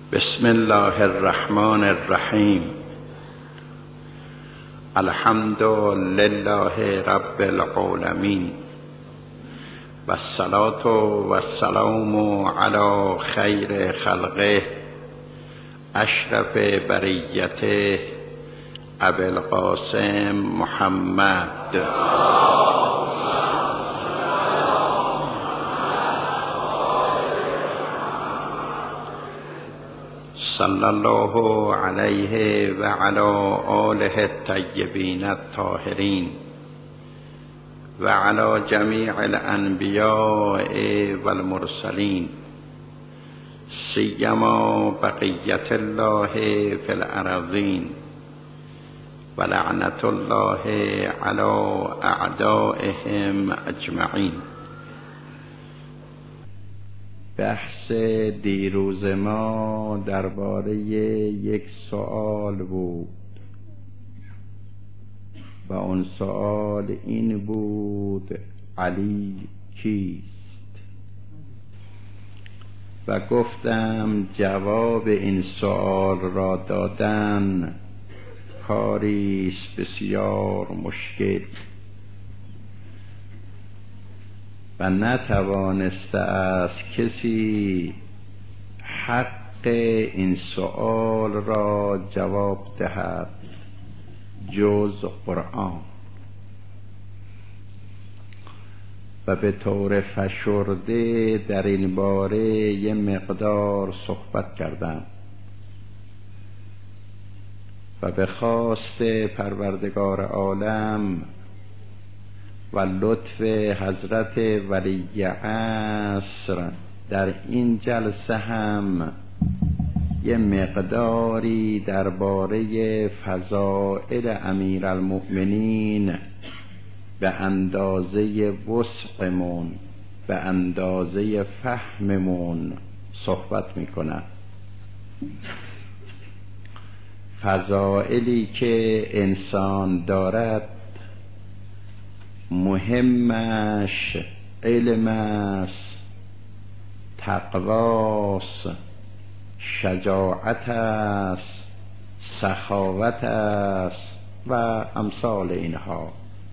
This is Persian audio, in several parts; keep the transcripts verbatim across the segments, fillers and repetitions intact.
بسم الله الرحمن الرحیم. الحمد لله رب العالمین و الصلاة و السلام علی خیر خلقه اشرف بریته ابی القاسم محمد صلی الله علیه و علی آله الطیبین الطاهرین و علی جمیع الانبیاء والمرسلین سیما بقیت الله فی الارضین و لعنت الله علی اعدائهم اجمعین. بحث دیروز ما درباره یک سوال بود و اون سوال این بود: علی کیست؟ و گفتم جواب این سوال را دادن کاری است بسیار مشکل و نتوانسته است کسی حق این سؤال را جواب دهد جز قرآن. و به طور فشرده در این باره یه مقدار صحبت کردم و به خواست پروردگار عالم و لطف حضرت ولی عصر در این جلسه هم یه مقداری درباره فضائل امیرالمؤمنین به اندازه وسعمون به اندازه فهممون صحبت میکنم. فضائلی که انسان دارد مهمش علم است، تقواست، شجاعت است، سخاوت است و امثال اینها.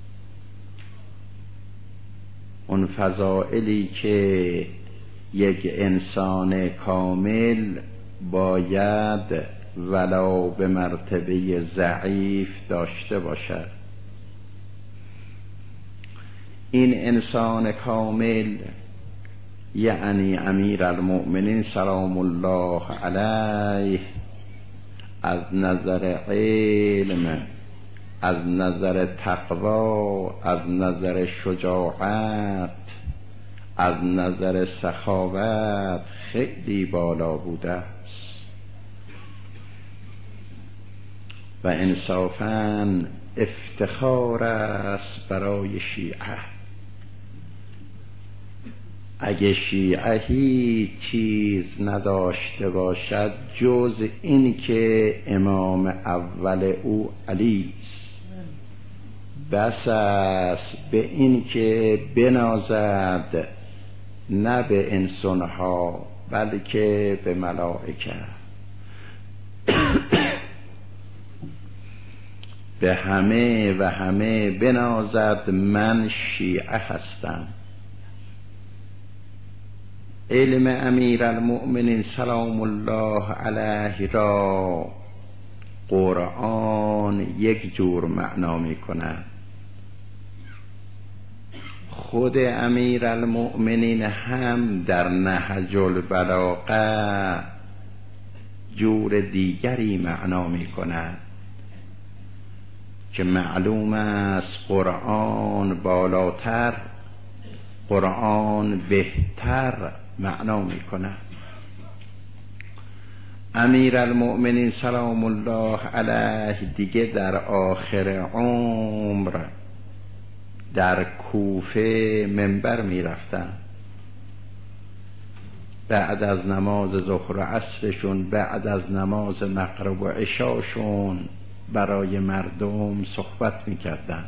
اون فضائلی که یک انسان کامل باید ولو به مرتبه ضعیف داشته باشد. این انسان کامل یعنی امیرالمؤمنین سلام الله علیه از نظر علم، از نظر تقوا، از نظر شجاعت، از نظر سخاوت خیلی بالا بوده است و انصافاً افتخار است برای شیعه. اگه شیعه هیچ چیز نداشته باشد جز این که امام اول او علی است، بس است به این که بنازد نه به انسانها بلکه به ملائکه، به همه و همه بنازد من شیعه هستم. علم امیرالمؤمنین سلام الله علیه را قرآن یک جور معنا می کند، خود امیرالمؤمنین هم در نهج البلاغه جور دیگری معنا می کند که معلوم است قرآن بالاتر، قرآن بهتر معنا می کند. امیرالمؤمنین سلام الله علیه دیگه در آخر عمر در کوفه منبر می رفتن، بعد از نماز ظهر و عصرشون، بعد از نماز مغرب و عشاشون برای مردم صحبت می کردن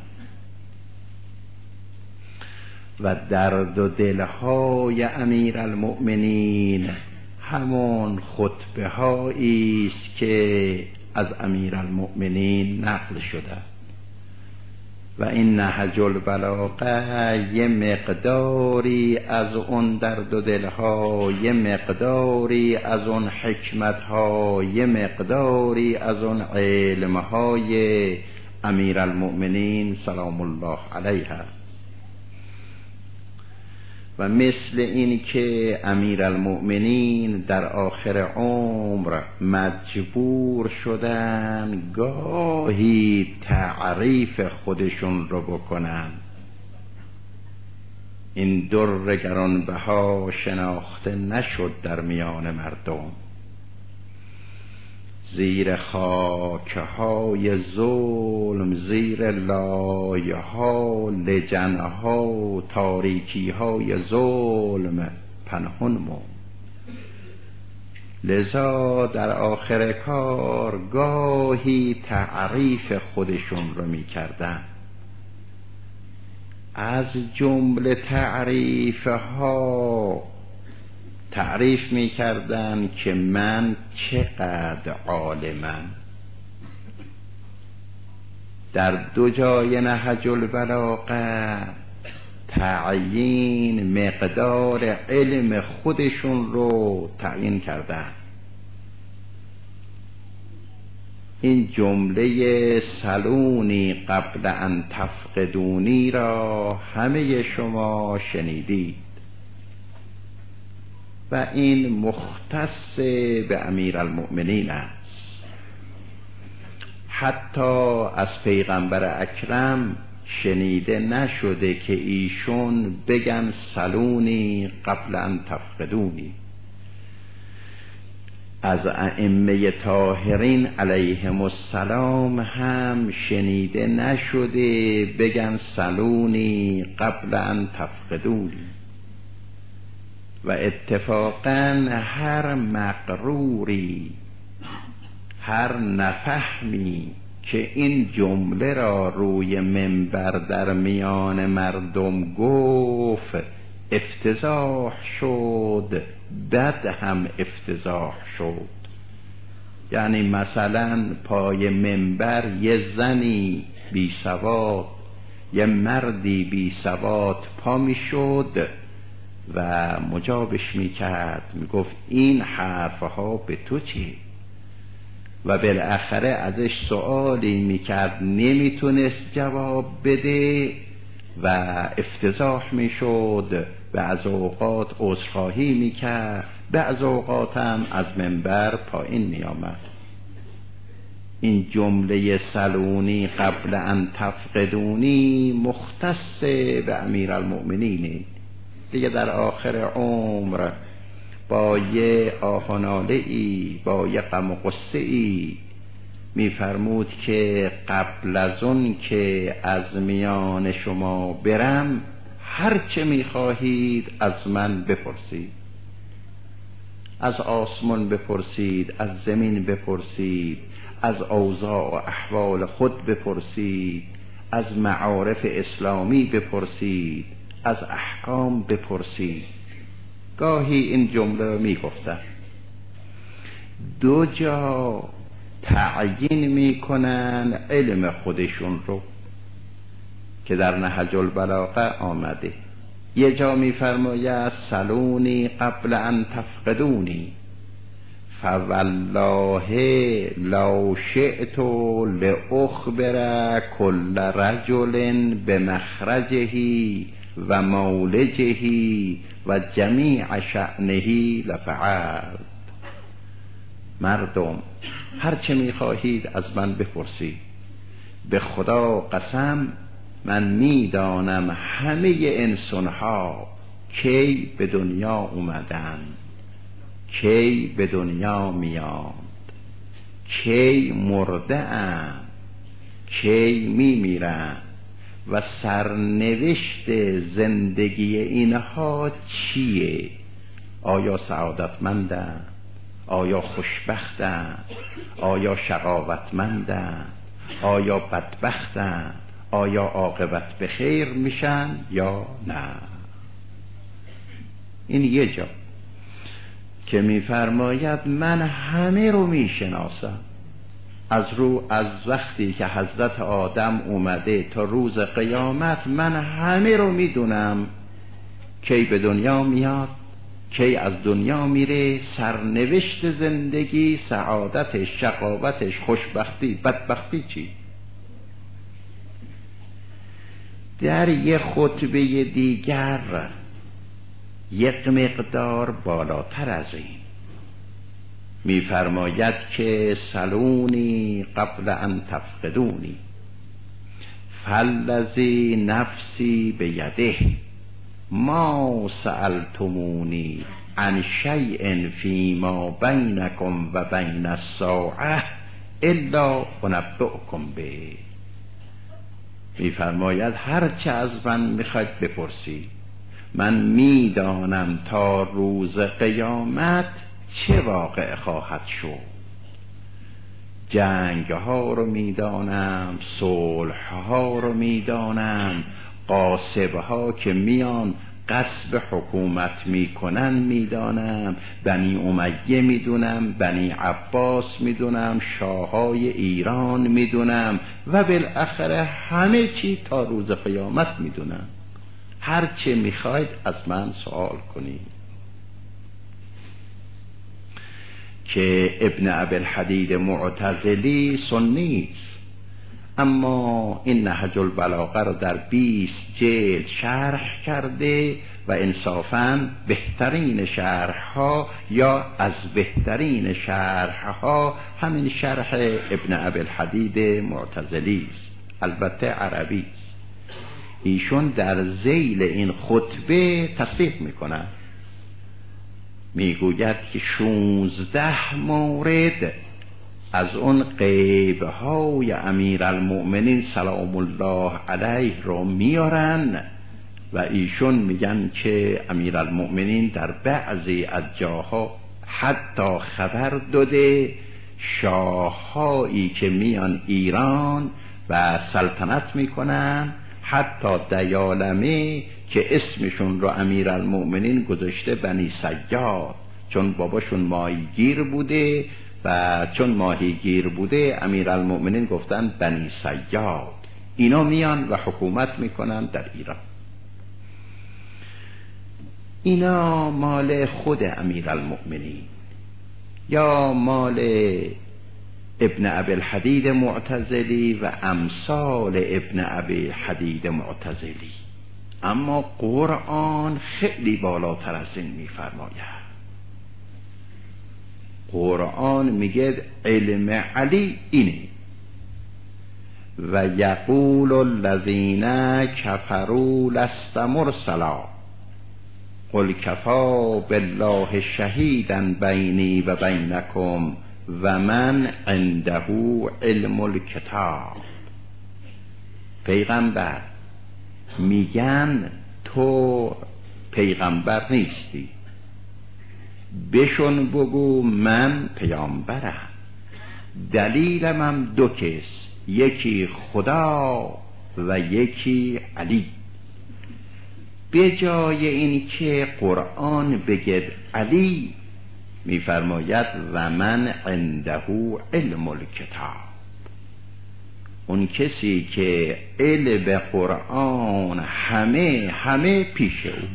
و درد و دلهای امیرالمؤمنین همون خطبه هایی است که از امیرالمؤمنین نقل شده و این نهج البلاغه یه مقداری از اون درد و دلها، یه مقداری از اون حکمتها، یه مقداری از اون علمهای امیرالمؤمنین سلام الله علیه است. و مثل این که امیرالمؤمنین در آخر عمر مجبور شدن گاهی تعریف خودشون رو بکنن، این در گرانبها شناخته نشد در میان مردم، زیر خاک های ظلم، زیر لایه ها، لجنه ها، تاریکی های ظلم پنهان موند. لذا در آخر کار گاهی تعریف خودشون رو می کردن. از جمله تعریف ها تعریف می کردن که من چقدر عالمم. در دو جای نهج البلاغه تعیین مقدار علم خودشون رو تعیین کردن. این جمله سلونی قبل ان تفقدونی را همه شما شنیدید و این مختص به امیرالمؤمنین است. حتی از پیغمبر اکرم شنیده نشده که ایشون بگن سلونی قبل ان تفقدونی. از ائمه طاهرین علیهم السلام هم شنیده نشده بگن سلونی قبل ان تفقدونی. و اتفاقا هر مغروری، هر نفهمی که این جمله را روی منبر در میان مردم گفت افتضاح شد، بد هم افتضاح شد. یعنی مثلا پای منبر یه زنی بی سواد، یه مردی بی سواد پا می شد و مجابش می کرد، می گفت این حرفها به تو چی؟ و بالاخره ازش سؤالی می کرد نمی تونست جواب بده و افتضاح می شد و از اوقات عذرخواهی می کرد، بعض اوقات هم از منبر پایین می آمد. این جمله سلونی قبل ان تفقدونی مختص به امیرالمؤمنینه دیگه. در آخر عمر با یه آهناله ای، با یه غم و غصه ای میفرمود که قبل از اون که از میان شما برم هر چه میخواهید از من بپرسید. از آسمان بپرسید، از زمین بپرسید، از اوضاع و احوال خود بپرسید، از معارف اسلامی بپرسید، از احکام بپرسید. گاهی این جمله رو می گفتن. دو جا تعیین می کنن علم خودشون رو که در نهج البلاغه آمده. یه جا می فرماید سلونی قبل ان تفقدونی فوالله لو شئت لاخبر کل رجل بمخرجه و مولجه و جمیع شأنه لفعلت. مردم هر چه میخواهید از من بپرسید، به خدا قسم من میدانم همه انسانها کی به دنیا اومدن، کی به دنیا میاند، کی مرده اند، کی میمیرند و سرنوشت زندگی اینها چیه؟ آیا سعادتمندند؟ آیا خوشبختند؟ آیا شقاوتمندند؟ آیا بدبختند؟ آیا عاقبت به خیر میشن یا نه؟ این یه جا. که میفرماید من همه رو میشناسم، از رو از وقتی که حضرت آدم اومده تا روز قیامت من همه رو میدونم، کی به دنیا میاد، کی از دنیا میره، سرنوشت زندگی، سعادتش، شقاوتش، خوشبختی، بدبختی چی. در یک خطبه دیگر یک مقدار بالاتر از این میفرماید که سلونی قبل ان تفقدونی فالذی نفسی بیده ما سألتمونی عن شیء فیما بینکم و بین الساعة الا انبئکم به. میفرماید هرچه از من میخواید بپرسی، من میدانم تا روز قیامت چه واقع خواهد شد. جنگ ها رو میدانم، صلح ها رو میدانم، غاصب ها که میان غصب حکومت میکنن میدانم، بنی امیه میدونم، بنی عباس میدونم، شاههای ایران میدونم و بالاخره همه چی تا روز قیامت میدونم. هر چه میخواید از من سوال کنید. که ابن ابی‌الحدید معتزلی سنی است، اما این نهج البلاغه رو در بیست جلد شرح کرده و انصافاً بهترین شرح ها یا از بهترین شرح ها همین شرح ابن ابی‌الحدید معتزلی است، البته عربی است. ایشون در ذیل این خطبه تصریح میکنند، میگوید که شونزده مورد از اون غیبهای امیرالمؤمنین سلام الله علیه رو میارن و ایشون میگن که امیرالمؤمنین در بعضی از جاها حتی خبر داده شاههایی که میان ایران و سلطنت میکنن، حتی دیالمه که اسمشون رو امیرالمؤمنین گذاشته بنی سیاد، چون باباشون ماهیگیر بوده و چون ماهیگیر بوده امیرالمؤمنین گفتن بنی سیاد. اینا میان و حکومت میکنن در ایران. اینا مال خود امیرالمؤمنین یا مال ابن ابی‌الحدید معتزلی و امثال ابن ابی‌الحدید معتزلی. اما قرآن خیلی بالاتر از این میفرماید. قرآن میگه علم علی اینه و یقول الذین کفروا لست مرسلا قل کفی بالله شهیدا بینی و بینکم و من عنده علم الکتاب. پیغمبر میگن تو پیغمبر نیستی، بشون بگو من پیامبرم. دلیلم هم دو کس، یکی خدا و یکی علی. به جای این که قرآن بگه علی میفرماید و من عنده علم الکتاب. اون کسی که علم قرآن همه همه پیش او،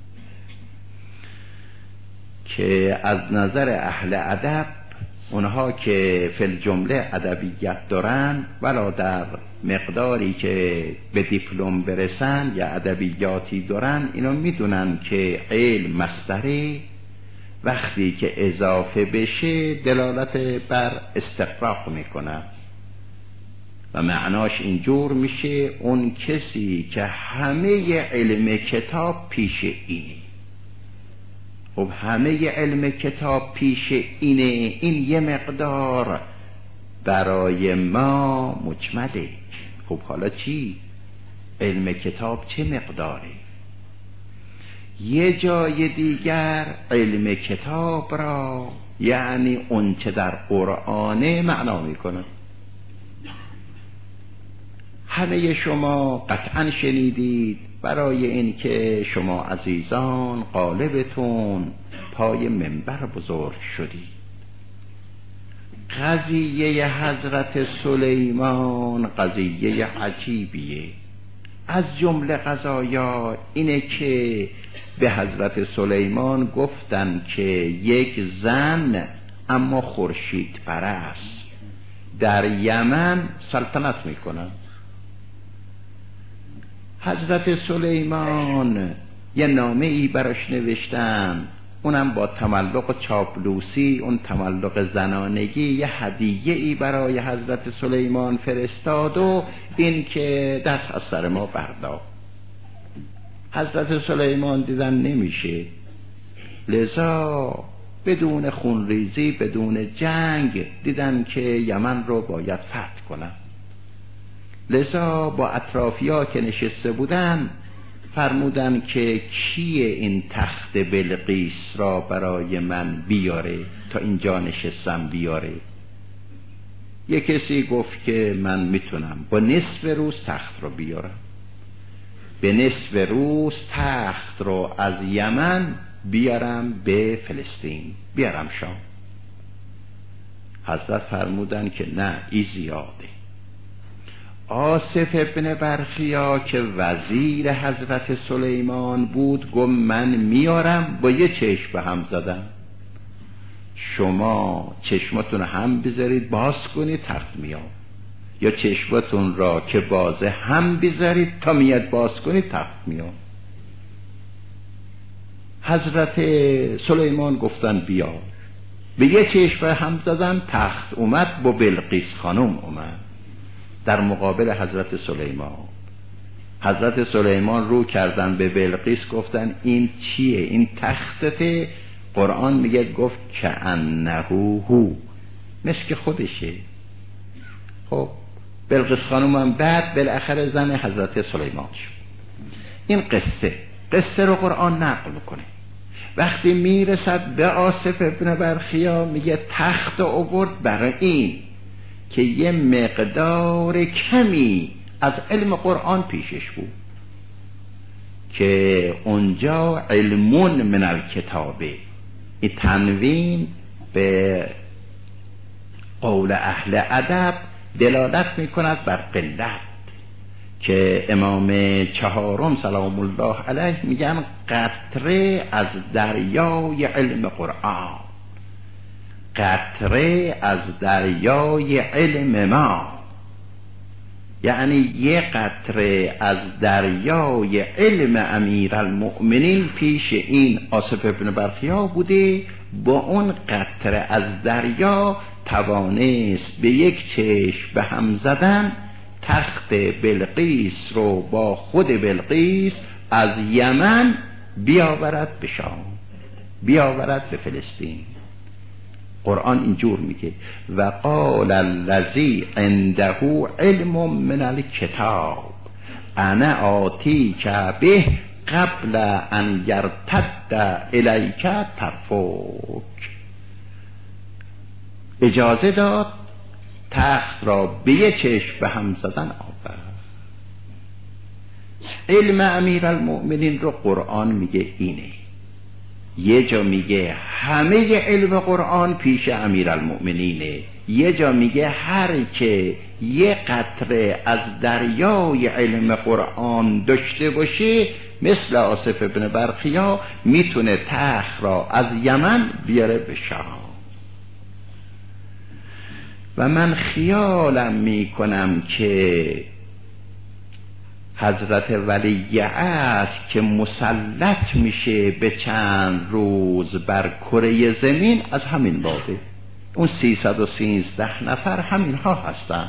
که از نظر اهل ادب اونها که فی الجمله ادبیت دارن ولا در مقداری که به دیپلم برسن یا ادبیاتی دارن، اینا میدونن که علم مصدره، وقتی که اضافه بشه دلالت بر استغراق میکنه و معناش اینجور میشه اون کسی که همه علم کتاب پیش اینه. خب همه علم کتاب پیش اینه، این یه مقدار برای ما مجمله. خب حالا چی؟ علم کتاب چه مقداره؟ یه جای دیگر علم کتاب را یعنی اون چه در قرآنه معنا میکنه. همه شما قطعا شنیدید برای این که شما عزیزان غالبتون پای منبر بزرگ شدید. قضیه حضرت سلیمان قضیه عجیبیه. از جمله قضایا اینه که به حضرت سلیمان گفتن که یک زن اما خورشید پرست در یمن سلطنت میکنن. حضرت سلیمان یه نامه ای براش نوشتن، اونم با تملق چاپلوسی، اون تملق زنانگی، یه هدیه ای برای حضرت سلیمان فرستاد و این که دست از سر ما بردار. حضرت سلیمان دیدن نمیشه، لذا بدون خونریزی بدون جنگ دیدن که یمن رو باید فتح کنن. لذا با اطرافیا که نشسته بودن فرمودن که کیه این تخت بلقیس را برای من بیاره تا اینجا نشستم بیاره. یک کسی گفت که من میتونم با نصف روز تخت رو بیارم. به نصف روز تخت رو از یمن بیارم به فلسطین، بیارم شام. حضرت فرمودن که نه، ای زیاده. آصف ابن برخیا که وزیر حضرت سلیمان بود گفت من میارم، با یه چشم به هم زدم. شما چشمتون هم بذارید باز کنید تخت میاد، یا چشمتون را که بازه هم بذارید تا میاد باز کنید تخت میاد. حضرت سلیمان گفتن بیار، به یه چشم به هم زدن، تخت اومد، با بلقیس خانم اومد در مقابل حضرت سلیمان. حضرت سلیمان رو کردن به بلقیس گفتن این چیه؟ این تختته؟ قرآن میگه گفت که انه هو، مثل که خودشه. خب بلقیس خانم هم بعد بالاخره زن حضرت سلیمان شد. این قصه قصه رو قرآن نقل میکنه. وقتی میرسد به آصف ابن برخیا میگه تخت آورد برای این که یه مقدار کمی از علم قرآن پیشش بود، که اونجا علمون من الکتابه. این تنوین به قول اهل ادب دلالت میکند بر قلت، که امام چهارم سلام الله علیه میگن قطره از دریای علم قرآن، قطره از دریای علم ما، یعنی یه قطره از دریای علم امیرالمؤمنین پیش این آصف ابن برخیا بوده. با اون قطره از دریا توانست به یک چشم به هم زدن تخت بلقیس رو با خود بلقیس از یمن بیاورد به شام، بیاورد به فلسطین. قرآن اینجور میگه و قال الذی عنده علم من الکتاب انا آتیک به قبل ان یرتد الیک طرفک. اجازه داد تخت را به یه چشم به هم زدن آورد. علم امیرالمؤمنین رو قرآن میگه اینه. یه جا میگه همه علم قرآن پیش امیرالمؤمنینه، یه جا میگه هر که یه قطره از دریای علم قرآن داشته باشه مثل آصف ابن برخیا میتونه تخت را از یمن بیاره به شام. و من خیالم میکنم که حضرت ولی است که مسلط میشه به چند روز بر کره زمین از همین بابه. اون سیصد و سیزده نفر همین ها هستن.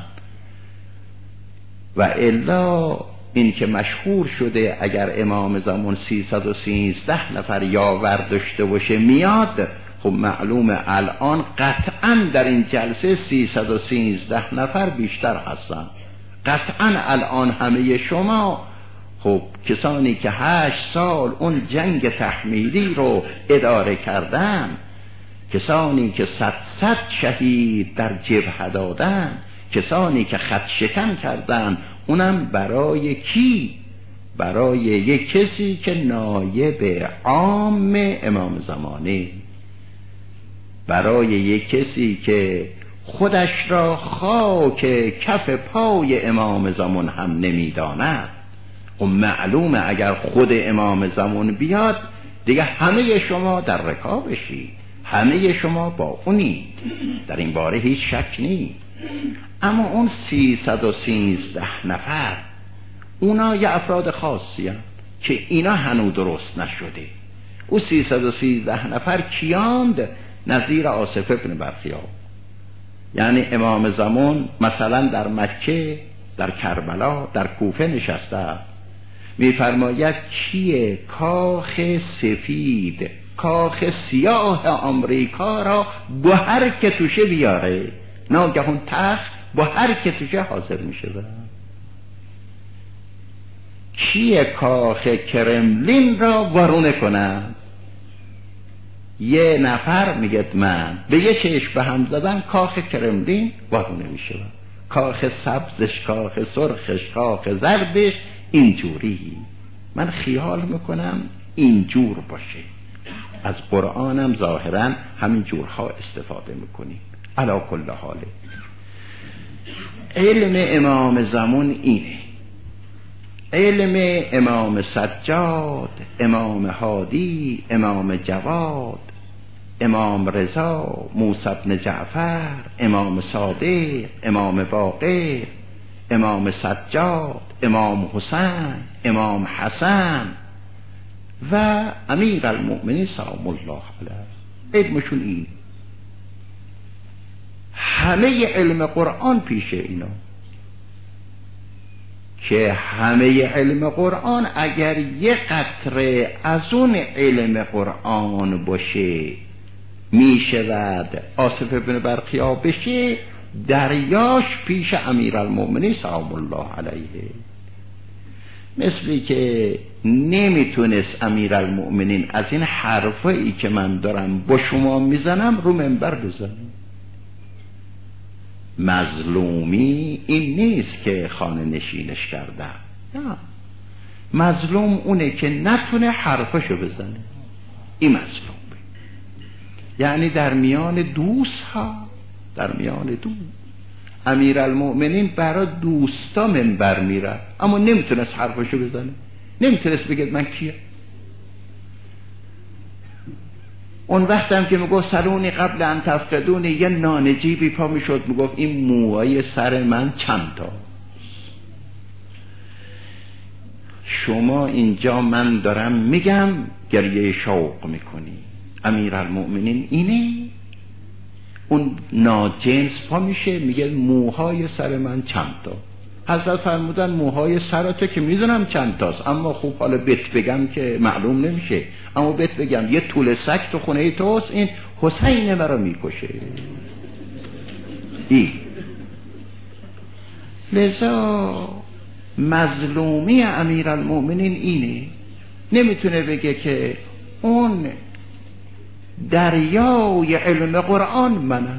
و الا این که مشهور شده اگر امام زمان سیصد و سیزده نفر یاور داشته باشه میاد، خب معلومه الان قطعا در این جلسه سیصد و سیزده نفر بیشتر هستن. قطعا الان همه شما خب کسانی که هشت سال اون جنگ تحمیلی رو اداره کردن، کسانی که صد صد شهید در جبهه دادن، کسانی که خط شکن کردن، اونم برای کی؟ برای یک کسی که نایب عام امام زمانه، برای یک کسی که خودش را خاک کف پای امام زمان هم نمیداند. و معلومه اگر خود امام زمان بیاد دیگه همه شما در رکابشی، همه شما با اونی، در این باره هیچ شک نیست. اما اون سیصد و سیزده نفر اونا یه افراد خاصی هست که اینا هنوز درست نشده. او سیصد و سیزده نفر کیاند؟ نظیر آصف ابن برخیا. یعنی امام زمان مثلا در مکه، در کربلا، در کوفه نشسته، میفرماید کیه کاخ سفید، کاخ سیاه آمریکا را با هر که توشه بیاره. ناگهان تخت با هر که توشه حاضر میشه. کیه کاخ کرملین را وارونه کنم؟ یه نفر میگه من به یه چشم به هم زدن کاخ کرملین وارونه میشه. کاخ سبزش، کاخ سرخش، کاخ زردش اینجوری. من خیال میکنم اینجور باشه. از قرآنم ظاهرا همین جورها استفاده میکنیم. علا کل حاله علم امام زمان اینه. علم امام سجاد، امام هادی، امام جواد، امام رضا، موسی بن جعفر، امام صادق، امام باقر، امام سجاد، امام حسین، امام حسن و امیر المؤمنین سلام الله علیه. علمشون این. همه علم قرآن پیش اینا، که همه علم قرآن اگر یه قطره از اون علم قرآن باشه میشود آصف ابن برخیا بشه، دریاش پیش امیر المؤمنین سلام الله علیه. مثلی که نمیتونست امیر المؤمنین از این حرفایی که من دارم با شما میزنم رو منبر بزنم. مظلومی این نیست که خانه نشینش کرده، نه، مظلوم اونه که نتونه حرفشو بزنه. این مظلومه. یعنی در میان دوست ها، در میان دوست امیر المؤمنین برای دوستا منبر میره، اما نمیتونست حرفشو بزنه، نمیتونست بگه من کیه. اون وقت هم که میگفت سلونی قبل ان تفقدونی، یه نانجیبی پا میشد میگفت این موهای سر من چند تا. شما اینجا من دارم میگم گریه شوق میکنی. امیر المؤمنین اینه. اون ناجنس پا میشه میگه موهای سر من چند تا. حضرت فرمودن موهای سرته که میدونم چند تاست، اما خوب حالا بت بگم که معلوم نمیشه، اما بت بگم یه طول سگ تو خونه توست، این حسین مرا میکشه. این لذا مظلومی امیر المؤمنین اینه. نمیتونه بگه که اون دریای علم قرآن منم،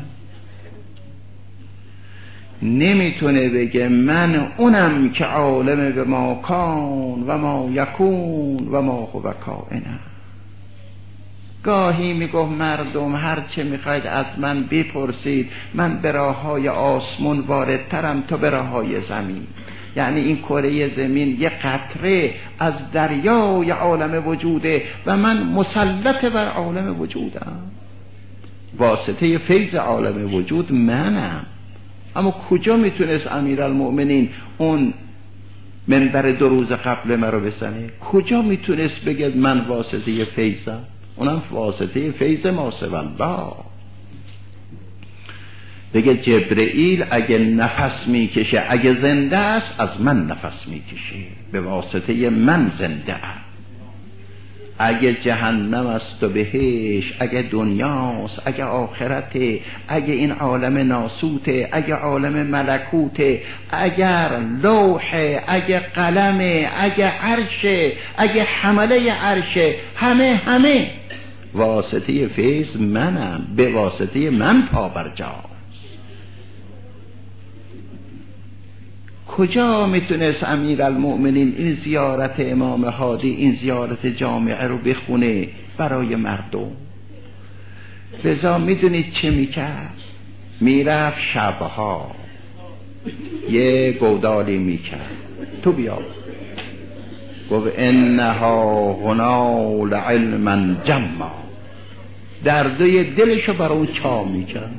نمیتونه بگه من اونم که عالم به ما کان و ما یکون و ما هو کائنه. گاهی میگفت مردم هر چه میخواید از من بپرسید، من به راههای آسمون واردترم تا به راههای زمین. یعنی این کره زمین یه قطره از دریای عالم وجوده و من مسلط بر عالم وجودم، واسطه فیض عالم وجود منم. اما کجا میتونست امیر المؤمنین اون منبر دو روز قبل مرا بزنه؟ کجا میتونست بگه من واسطه فیضم؟ اونم واسطه فیض ما سوی الله. بگه جبرئیل اگه نفس میکشه، اگه زنده است از من نفس میکشه، به واسطه من زنده است. اگه جهنم است و بهش، اگه دنیاست، اگه آخرته، اگه این عالم ناسوته، اگه عالم ملکوته، اگر لوحه، اگه قلمه، اگه عرشه، اگه حمله عرشه، همه همه واسطه فیض منم، به واسطه من پا بر جاست. کجا میتونست امیرالمؤمنین این زیارت امام هادی، این زیارت جامعه رو بخونه برای مردم؟ لذا میدونید چه میکرد؟ میرفت شبها یه گودالی میکرد تو بیا، گفت انها هنا لعلما جما، دردوی دلشو بر اون چا میکرد.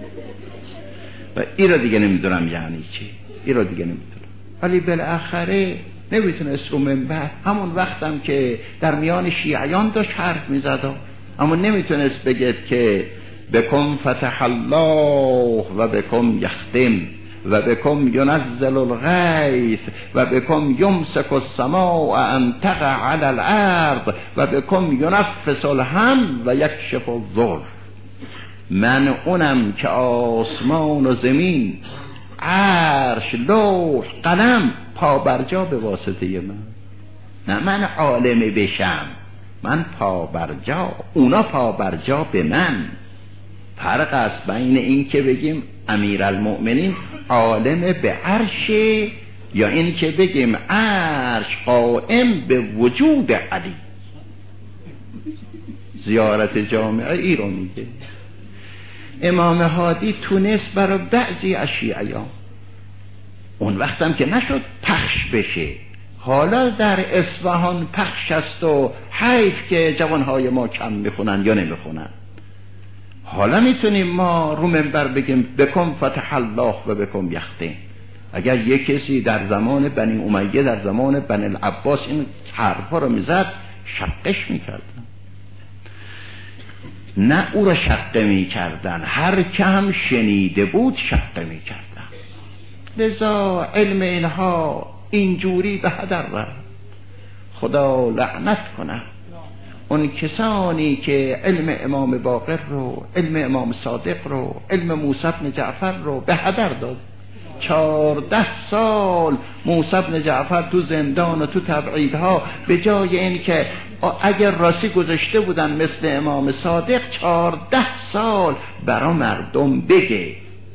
و این رو دیگه نمیدونم یعنی چی، این رو دیگه نمیدونم. ولی بالاخره نمیتونست رو منبر، همون وقتم که در میان شیعیان داشت حرف میزد، اما نمیتونست بگید که بکم فتح الله و بکم یختم و بکم ینزل الغیث و بکم یمسک السماء ان تقع علی الارض و بکم ینفس الهم و یکشف الضر. من اونم که آسمان و زمین، عرش، لوح، قلم پا برجا به واسطه من. نه من عالم بشم، من پا برجا، اونا پا برجا به من. فرق است بین این که بگیم امیرالمؤمنین عالم به عرش، یا این که بگیم عرش قائم به وجود علی. زیارت جامعه ای رو میگه. امام هادی تونست برای بعضی از شیعیان، اون وقتم که نشد پخش بشه، حالا در اصفهان پخش است و حیف که جوانهای ما کم میخونن یا نمیخونن. حالا میتونیم ما رو منبر بگیم بکن فتح الله و بکن یختم. اگر یک کسی در زمان بنی امیه، در زمان بنی العباس این حرفا رو میزد، شقش میکردن. نه او را شقه میکردن، هر که هم شنیده بود شقه میکردن. لذا علم اینها اینجوری به هدر رفت. خدا لعنت کنه اون کسانی که علم امام باقر رو، علم امام صادق رو، علم موسی بن جعفر رو به هدر داد. چهارده سال موسی بن جعفر تو زندان و تو تبعیدها، به جای این که اگر راستی گذاشته بودن مثل امام صادق، چهارده سال برا مردم بگه.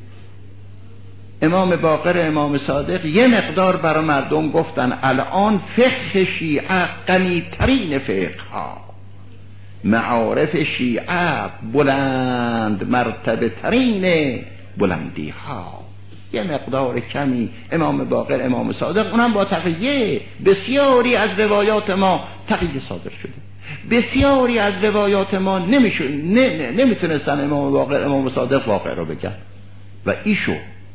امام باقر، امام صادق یه مقدار برا مردم گفتن الان فقه شیعه غنی ترین فقه ها، معارف شیعه بلند مرتبه ترین بلندی ها. یه مقدار کمی امام باقر، امام صادق، اونم با تقیه. بسیاری از روایات ما تقیه صادر شده، بسیاری از روایات ما نمیشون نه نمیتونستن امام باقر، امام صادق واقع رو بگن و ایشو.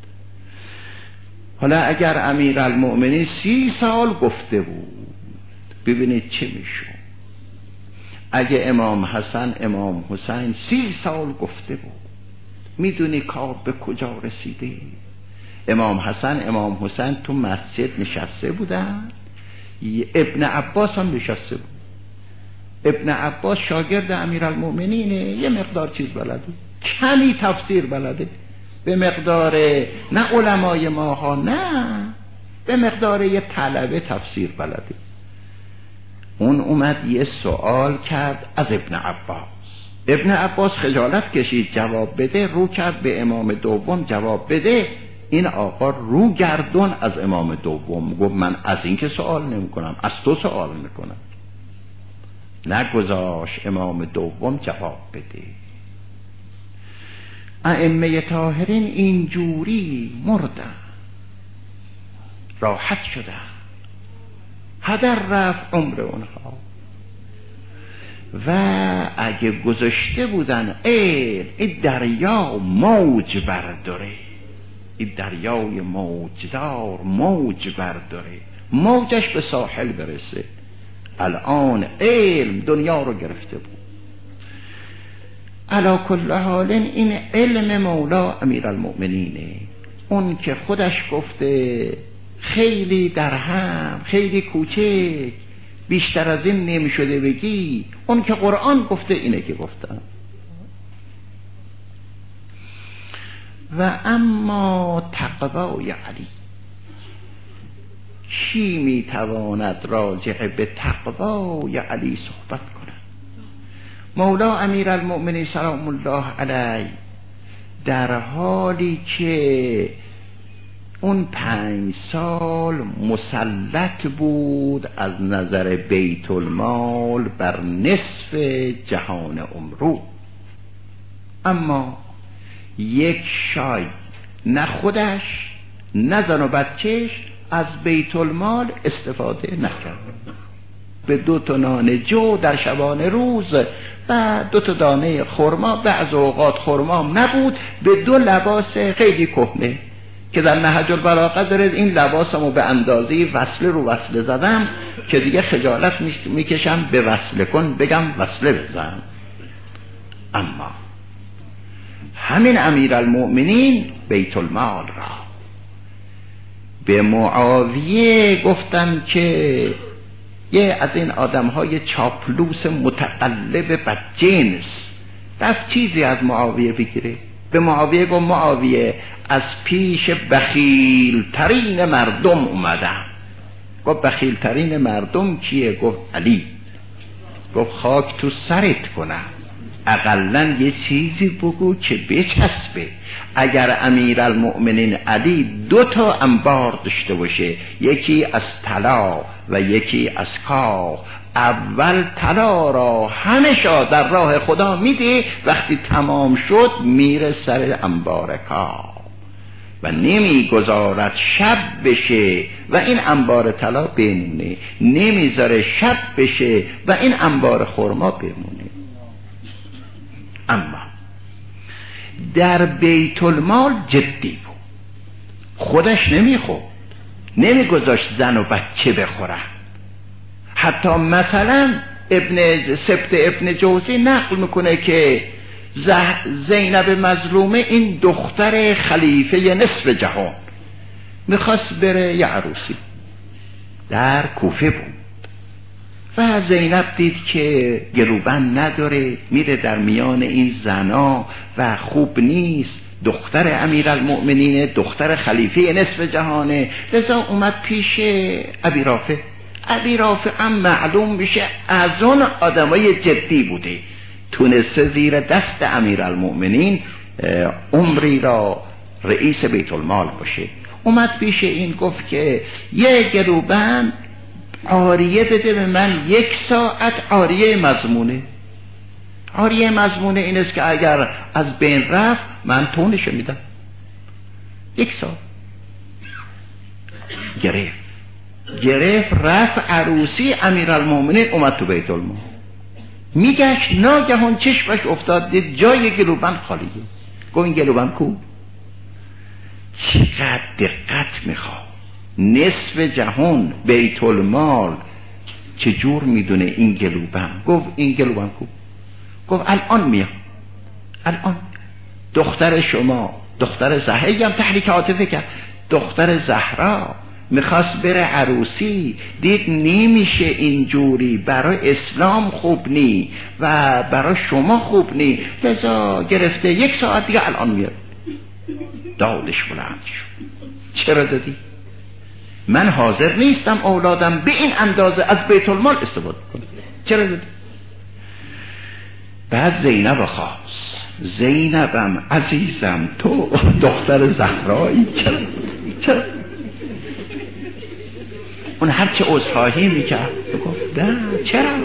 حالا اگر امیرالمؤمنین سی سال گفته بود، ببینید چه میشون. اگه امام حسن، امام حسین سی سال گفته بود، میدونی کار به کجا رسیده؟ امام حسن، امام حسین تو مسجد نشسته بودن، ابن عباس هم نشسته بود. ابن عباس شاگرد امیرالمؤمنینه، یه مقدار چیز بلده، کمی تفسیر بلده، به مقدار نه علمای ماها، نه به مقدار یه طلبه تفسیر بلده. اون اومد یه سوال کرد از ابن عباس. ابن عباس خجالت کشید جواب بده، رو کرد به امام دوم جواب بده. این آقا رو گردون از امام دوم، گفت من از این که سوال نمی کنم، از تو سوال میکنم. نگذاشت امام دوم جواب بده. ائمه طاهرین اینجوری مردن، راحت شدن، هدر رفت عمر اونها. و اگه گذاشته بودن ای این دریا موج برداره، این دریای موجدار موج برداره، موجش به ساحل برسه، الان علم دنیا رو گرفته بود. علا کل حال این علم مولا امیرالمؤمنینه، اون که خودش گفته خیلی در هم، خیلی کوچک، بیشتر از این نمی شده بگی. اون که قرآن گفته اینه که گفتن. و اما تقوای علی، کی می تواند راجع به تقوای علی صحبت کنه؟ مولا امیرالمؤمنین سلام الله علیه در حالی که اون پنج سال مسلط بود از نظر بیت المال بر نصف جهان امرو. اما یک شای نه خودش نه زن و بچهش از بیت المال استفاده نکرد. به دو تا نان جو در شبانه روز و دو تا دانه خرما، بعض اوقات خرما نبود، به دو لباس خیلی کهنه که در نهج البلاغه داره این لباسمو به اندازه وصله رو وصله زدم که دیگه خجالت میکشم به وصله کن بگم وصله بزن. اما همین امیرالمؤمنین بیت المال را به معاویه گفتن که یه از این آدم‌های چاپلوس متقلب بدجنس رفت چیزی از معاویه بگیره. به معاویه گفت معاویه از پیش بخیل ترین مردم اومدم. گفت بخیل ترین مردم کیه؟ گفت علی. گفت خاک تو سرت کنم، اقلن یه چیزی بگو که بچسبه. اگر امیرالمؤمنین علی دو تا انبار داشته باشه، یکی از طلا و یکی از کاه، اول طلا را همشا در راه خدا میده، وقتی تمام شد میره سر انبار کاه و نمیگذارد شب بشه و این انبار طلا بمونه، نمیذاره شب بشه و این انبار خرما بمونه. اما در بیت المال جدی بود، خودش نمیخورد، نمیگذاشت زن و بچه بخورن. حتی مثلا ابن سبت ابن جوزی نقل میکنه که زینب مظلومه این دختر خلیفه نصف جهان میخواست بره یه عروسی در کوفه بود و زینب دید که گروبند نداره، میره در میان این زنا و خوب نیست، دختر امیرالمؤمنین، دختر خلیفه نصف جهانه، لذا اومد پیش ابی رافع. ابی رافع هم معلوم بشه از اون آدمای جدی بوده، تونسته زیر دست امیرالمؤمنین عمری را رئیس بیت المال باشه. اومد پیش این گفت که یه گروبند عاریه بده به من، یک ساعت عاریه مضمونه. عاریه مضمونه این است که اگر از بین رفت من تونشو میدم. یک ساعت گرفت گرفت رفت عروسی امیرالمؤمنین، اومد تو بیت المال، میگشت ناگهان چشمش افتاد دید جای گلوبند خالیه. گفت این گلوبند کو؟ چقدر دقت میخواد، نصف جهان بیت المال چجور میدونه این گلوبند؟ گفت این گلوبند کو؟ گفت الان میام، الان. دختر شما دختر زهرا هم تحریک عاطفه کرد، دختر زهرا میخواست بره عروسی، دید نمیشه اینجوری، برای اسلام خوب نی و برای شما خوب نی، لذا گرفته یک ساعت دیگه الان میاد. دادش بلند شد، چرا دادی؟ من حاضر نیستم اولادم به این اندازه از بیت المال استفاده کنه، چرا دادی؟ بعد زینب خواست، زینبم عزیزم تو دختر زهرایی، چرا چرا اون هرچه عذرخواهی میکرد گفت نه چرا؟ چرا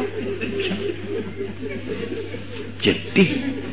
جدی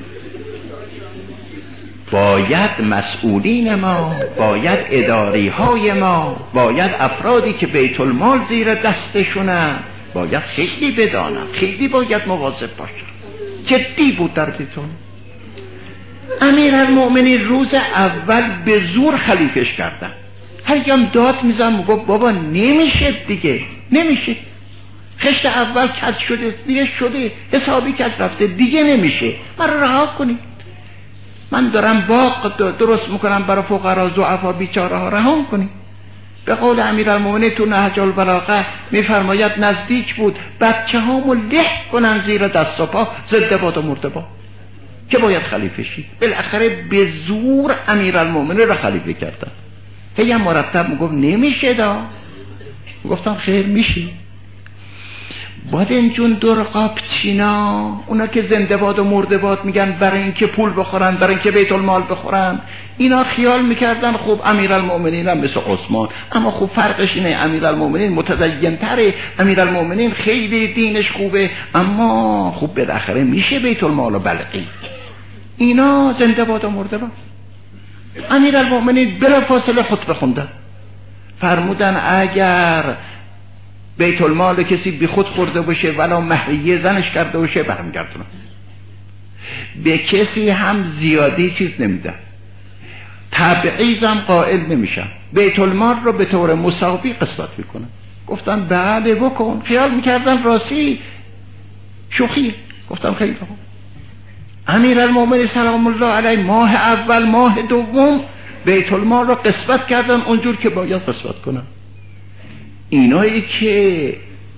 باید مسئولین ما، باید اداری های ما، باید افرادی که بیت المال زیر دستشونن باید خیلی بدانم، خیلی باید مواظب باشم. جدی بود در بیتون. امیرالمؤمنین روز اول به زور خلیفش کردن، هر هم داد میزن گفت بابا نمیشه دیگه، نمیشه، خشت اول کج شده دیگه شده، حسابی کج رفته دیگه نمیشه، من رها کنید، من دارم باغ درست میکنم برای فقرا ضعفا بیچاره ها، رها کنید. به قول امیرالمؤمنین تو نهج البلاغه میفرماید نزدیک بود بچه هامو له کنن زیر دست و پا، ضد باد و مرتبا که باید خلیفه شید. بالاخره به زور امیرالمؤمنین را خلیفه کردن. هی هم مرتب میگفت نمیشه دا، گفتم خیر میشه. بادنجون دور قاپچینا، اونا که زنده باد و مرده باد میگن برای اینکه پول بخورن، برای اینکه بیت المال بخورن، اینا خیال میکردن خب امیرالمؤمنین هم مثل عثمان، اما خب فرقش اینه امیرالمؤمنین متدین تره، امیرالمؤمنین خیلی دینش خوبه، اما خب بالاخره میشه بیت المال و بلقی. اینا زنده باد و مرده باد. امیرالمؤمنین بلا فاصله خطبه خوندن، فرمودن اگر بیت المال کسی بی خود خورده باشه ولا مهریه زنش کرده باشه برمیگردونه، به کسی هم زیادی چیز نمیده، تبعیض هم قائل نمیشن، بیت المال رو به طور مساوی قسمت میکنن. گفتن بله بکن. خیال میکردن راستی شوخی. گفتم خیلی خوب. امیرالمؤمنین سلام الله علیه ماه اول ماه دوم بیت المال رو قسمت کردن اونجور که باید قسمت کنن. اینایی که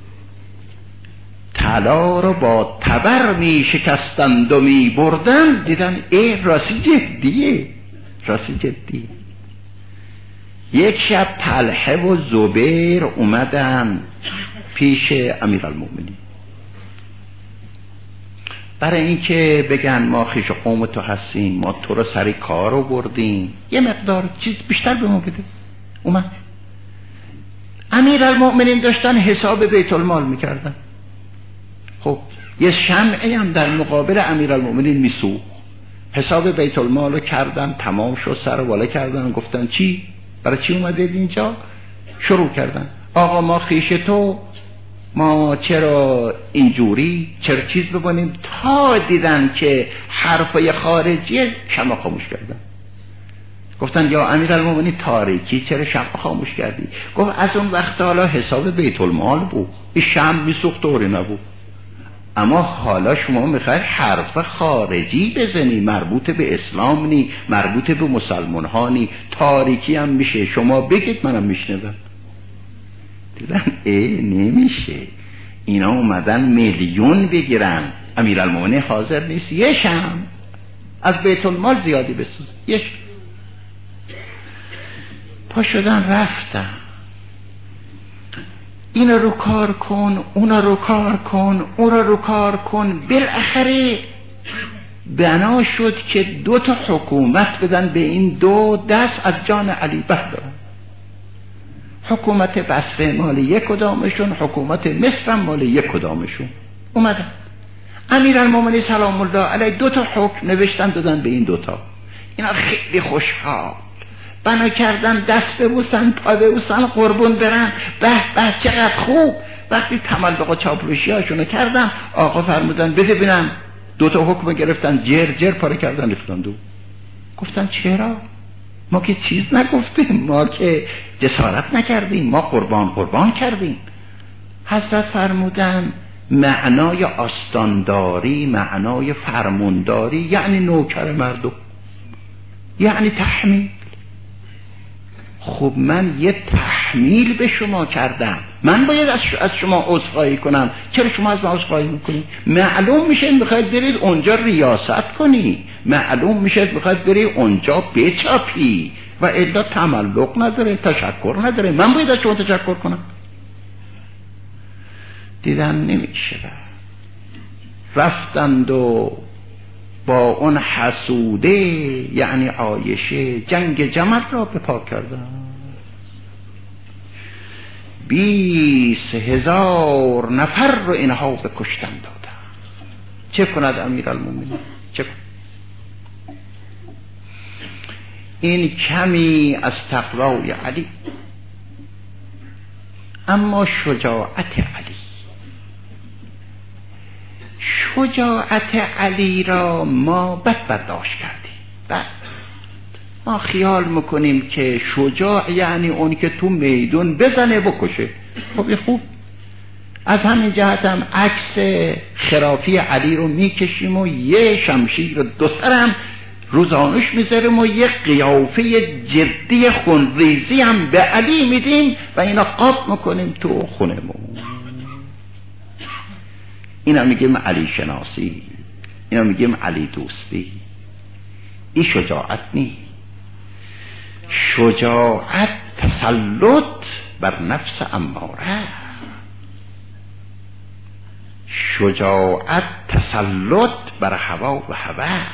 طلا رو با تبر می شکستند و می بردن دیدن ای راستی جدیه، راستی جدیه. یک شب طلحه و زبیر اومدن پیش امیرالمؤمنین برای اینکه بگن ما خویش قوم تو هستیم، ما تو رو سری کار رو بردیم، یه مقدار چیز بیشتر به ما بده. اومد امیرالمؤمنین داشتن حساب بیت المال میکردن. خب یه شمعی هم در مقابل امیرالمؤمنین میسوخت. حساب بیت المال رو کردن، تمام شد، سر و بالا کردن، گفتن چی؟ برای چی اومدید اینجا؟ شروع کردن آقا ما خیش تو، ما چرا اینجوری، چرا چیز بکنیم، تا دیدن که حرفای خارجی شما خاموش کردن. گفتن یا امیرالمؤمنین تاریکی چرا شب خاموش کردی؟ گفت از اون وقت حالا حساب بیت المال بود، این شم میسوخت طوری نبود، اما حالا شما میخواید حرف خارجی بزنی، مربوط به اسلام نی، مربوط به مسلمان ها نی، تاریکی هم میشه، شما بگید منم میشنوم. دیدن ای نمیشه، اینا اومدن میلیون بگیرن، امیرالمؤمنین حاضر نیست یه شم از بیت المال زیادی بسوزه. یه شم پا شدن رفتن، این رو کار کن، اون رو کار کن، اون رو کار کن. بالاخره بنا شد که دو تا حکومت بدن به این دو دست از جان علی بردارن. حکومت بصره مال یک کدامشون، حکومت مصر هم مال یک کدامشون. اومدن امیرالمؤمنین سلام الله علیه دو تا حکم نوشتن دادن به این دوتا. اینا خیلی خوشحال بنا کردن، دست ببوسن، پا ببوسن، قربون برن، به به چقدر خوب. وقتی تملق و چاپلوشی هاشونو کردن، آقا فرمودن بده ببینم، دو تا حکم گرفتن، جر جر پاره کردن ریختن دو. گفتن چرا؟ ما که چیز نگفتیم، ما که جسارت نکردیم، ما قربان قربان کردیم. حضرت فرمودن معنای آستانداری، معنای فرمانداری یعنی نوکر مردم، یعنی تحمیل. خب من یه تحمیل به شما کردم، من باید از شما عذرخواهی کنم، چرا شما از من عذرخواهی میکنید؟ معلوم میشه میخواید برید اونجا ریاست کنی، معلوم میشه میخواید برید اونجا بچاپی و الا تملق نداره، تشکر نداره، من باید از شما تشکر کنم. دیدن نمیشه، رفتند و با اون حسوده یعنی عایشه جنگ جمل را به پا کردن. بیس هزار نفر رو اینها به کشتن دادن. چه کند امیرالمؤمنین؟ چه کند؟ این کمی از تقوای علی، اما شجاعت علی، شجاعت علی را ما بد برداشت کردیم. بد. ما خیال میکنیم که شجاع یعنی اون که تو میدون بزنه بکشه. خب خوب، از همین جهت هم عکس خرافی علی رو میکشیم و یه شمشیر دو سرم روزانش میذاریم و یه قیافه جدی خونریزی هم به علی میدیم و اینا قاب میکنیم تو خونمون. اینا میگیم علی شناسی، اینا میگیم علی دوستی. این شجاعت نی. شجاعت تسلط بر نفس اماره. شجاعت تسلط بر هوا و هوس.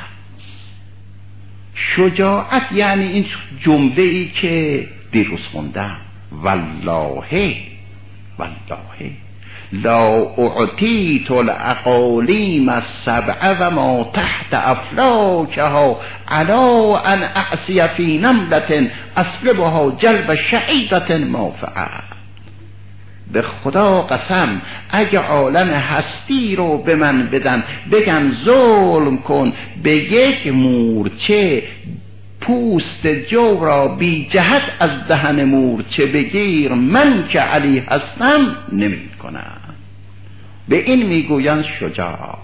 شجاعت یعنی این جمله ای که دیروز خوندم، والله والله لا اعطیت الاقالیم السبع و ما تحت افلاکها علا ان اعصی فی نملة اسلبها جلب شعیرة ما فعل. به خدا قسم اگه عالم هستی رو به من بدن، بگن ظلم کن به یک مورچه پوست جو را بی جهت از دهن مورچه بگیر، من که علی هستم نمی کنم. به این میگویند شجاع.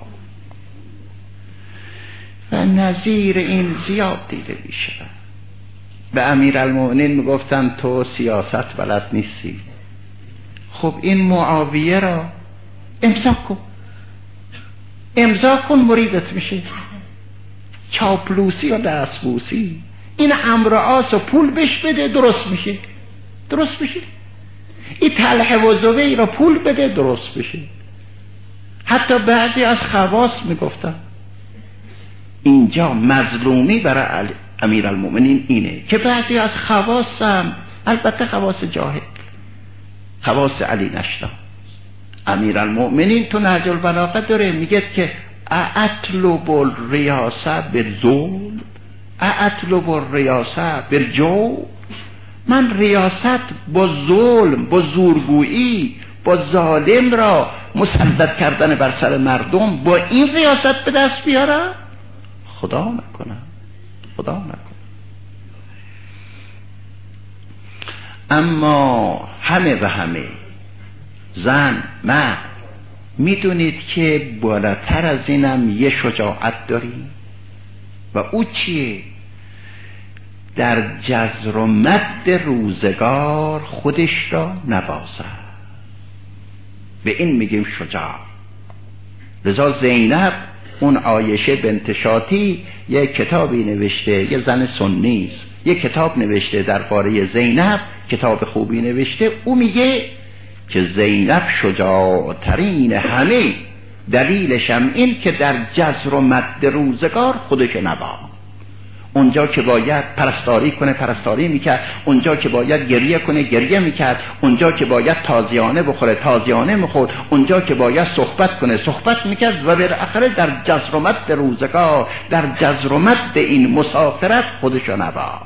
و نظیر این زیاد دیده میشه. به امیرالمومنین میگفتن تو سیاست بلد نیستی، خب این معاویه را امضا کن، امضا کن مریدت میشه. چاپلوسی و دستبوسی، این امر آس و پول بش بده درست میشه، درست میشه. این تلح و زوی را پول بده درست بشه. حتی بعضی از خواص میگفتن. اینجا مظلومی برای امیرالمومنین اینه که بعضی از خواص هم، البته خواص جاهل، خواص علی نشنا، امیرالمومنین تو نهج البلاغه داره میگه که اطلب الریاسه بالظلم اطلب الریاسه بالجور. من ریاست با ظلم، با زورگویی، با ظالم را مسلط کردن بر سر مردم، با این ریاست به دست بیارم؟ خدا نکنه، خدا نکنه. اما همه و همه، زن، مرد، میدونید که بالاتر از اینم یه شجاعت داریم و او چیه؟ در جزر و مد روزگار خودش را نبازد. به این میگیم شجاع. لذا زینب، اون عایشه بنت شاطی یه کتابی نوشته، یه زن سنی است، یه کتاب نوشته درباره زینب، کتاب خوبی نوشته. او میگه که زینب شجاعترین همه، دلیلش هم این که در جزر و مد روزگار خودش نبا. اونجا که باید پرستاری کنه پرستاری میکرد، اونجا که باید گریه کنه گریه میکرد، اونجا که باید تازیانه بخوره تازیانه میخورد، اونجا که باید صحبت کنه صحبت میکرد. و بالاخره در جزر و مد روزگار، در جزر و مد این مسافرت خودشو نبا.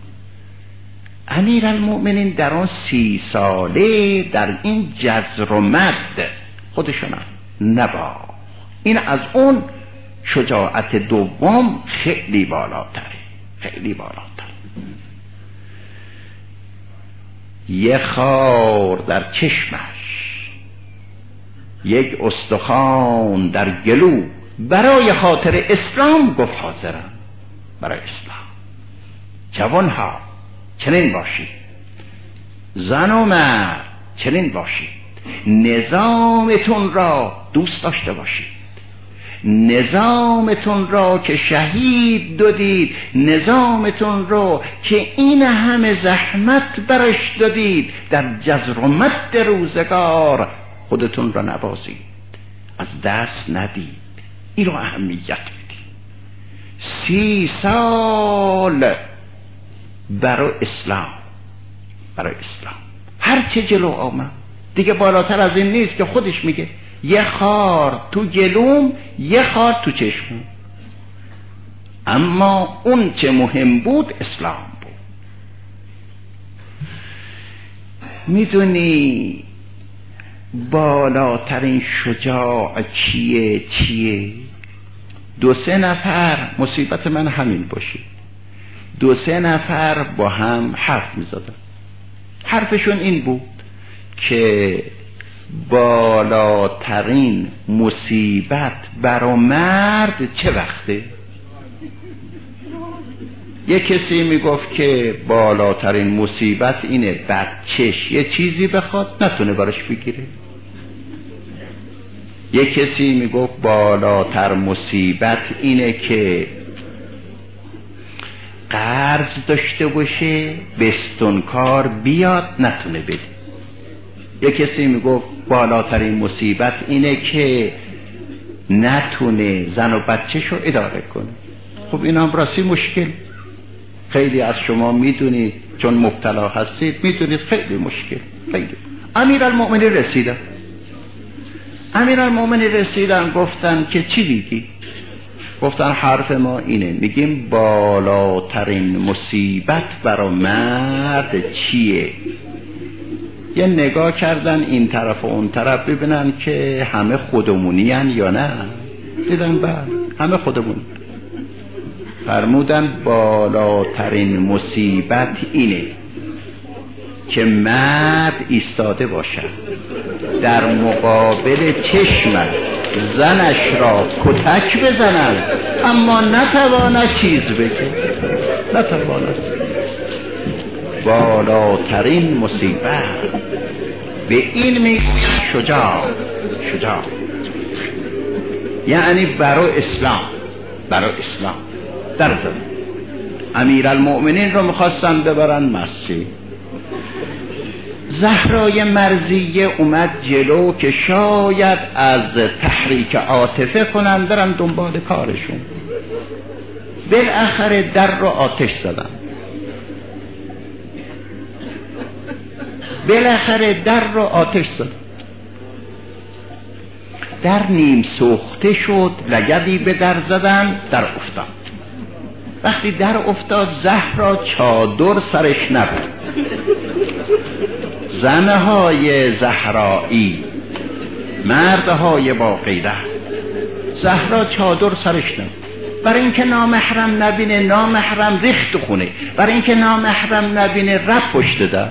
امیرالمومنین در اون سی ساله در این جزر و مد خودشو نبا. این از اون شجاعت دوم خیلی بالاتره، خیلی بالاتر. یه خار در چشمش، یک استخوان در گلو، برای خاطر اسلام گفت حاضرم، برای اسلام. جوانها چنین باشید، زن و مرد چنین باشید، نظامتون را دوست داشته باشید، نظامتون را که شهید دادید، نظامتون را که این همه زحمت برش دادید، در جزر و مد روزگار خودتون را نبازید، از دست ندید، این رو اهمیت بدید. سی سال برای اسلام، برای اسلام هر چه جلو آمد دیگه بالاتر از این نیست که خودش میگه یه خار تو گلوم، یه خار تو چشمم. اما اون چه مهم بود اسلام بود. میدونی بالاترین شجاع چیه چیه؟ دو سه نفر، مصیبت من همین باشه، دو سه نفر با هم حرف میزدن. حرفشون این بود که بالاترین مصیبت برای مرد چه وقته؟ یه کسی میگفت که بالاترین مصیبت اینه بچهش یه چیزی بخواد نتونه براش بگیره. یه کسی میگفت بالاتر مصیبت اینه که قرض داشته باشه بستونکار بیاد نتونه بده. یه کسی میگفت بالاترین مصیبت اینه که نتونه زن و بچه‌شو اداره کنه. خب این هم راستی مشکل، خیلی از شما میدونید چون مبتلا هستید میدونید خیلی مشکل. خیلی امیرالمؤمنین رسیدن امیرالمؤمنین رسیدن گفتن که چی میگی؟ گفتن حرف ما اینه، میگیم بالاترین مصیبت برای مرد چیه؟ یه نگاه کردن این طرف و اون طرف ببینن که همه خودمونی هن یا نه. دیدن بله همه خودمونی. فرمودن بالاترین مصیبت اینه که مرد ایستاده باشد در مقابل چشمت زنش را کتک بزنند اما نتواند چیز بگه، نتواند. بالاترین مصیبت به این میگوید شجاع. شجاع یعنی برای اسلام، برای اسلام در زمان امیرالمؤمنین رو میخواستن ببرن مسجد. زهرای مرضیه اومد جلو که شاید از تحریک عاطفه کنن برن دنبال کارشون. بالاخره در رو آتش زدن. بالاخره در رو آتش زدن. در نیم سوخته شد، لگدی به در زدن، در افتاد. وقتی در افتاد زهرا چادر سرش نبود. زنهای زهرایی، مردهای با غیرت، زهرا چادر سرش نبود. برای اینکه نامحرم نبینه، نامحرم ریخت خونه. برای اینکه نامحرم نبینه رفت پشت در.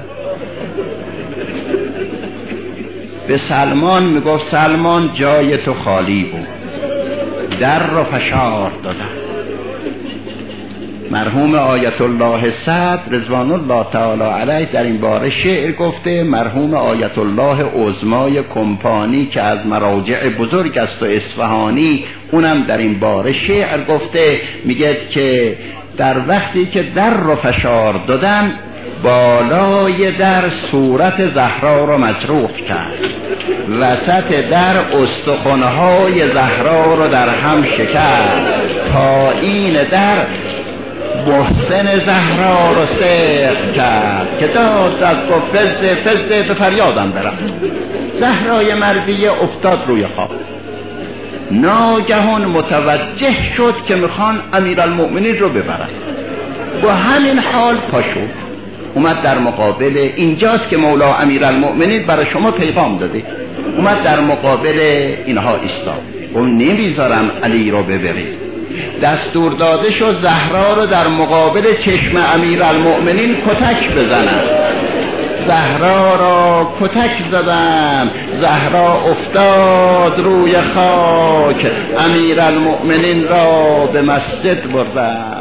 به سلمان میگفت سلمان جای تو خالی بود، در رو فشار دادن. مرحوم آیت الله صدر رضوان الله تعالی علیه در این باره شعر گفته. مرحوم آیت الله عظمای کمپانی که از مراجع بزرگ است و اصفهانی، اونم در این باره شعر گفته. میگه که در وقتی که در رو فشار دادن، بالای در صورت زهرا رو مجروح کرد، وسط در استخوان‌های زهرا رو در هم شکست، پایین در محسن زهرا رو سرق کرد که داد از گفت فزده فزده به فریادم برم. زهرای مرضیه افتاد روی خواب. ناگهان متوجه شد که میخوان امیرالمؤمنین رو ببرن. با همین حال پاشو اومد در مقابل. اینجاست که مولا امیرالمؤمنین برای شما پیغام داده. اومد در مقابل اینها ایستاد. اون نمیذارم علی رو ببرید. دستور داده شد زهرا رو در مقابل چشم امیرالمؤمنین کتک بزنن. زهرا را کتک زدن. زهرا افتاد روی خاک. امیرالمؤمنین را به مسجد بردن.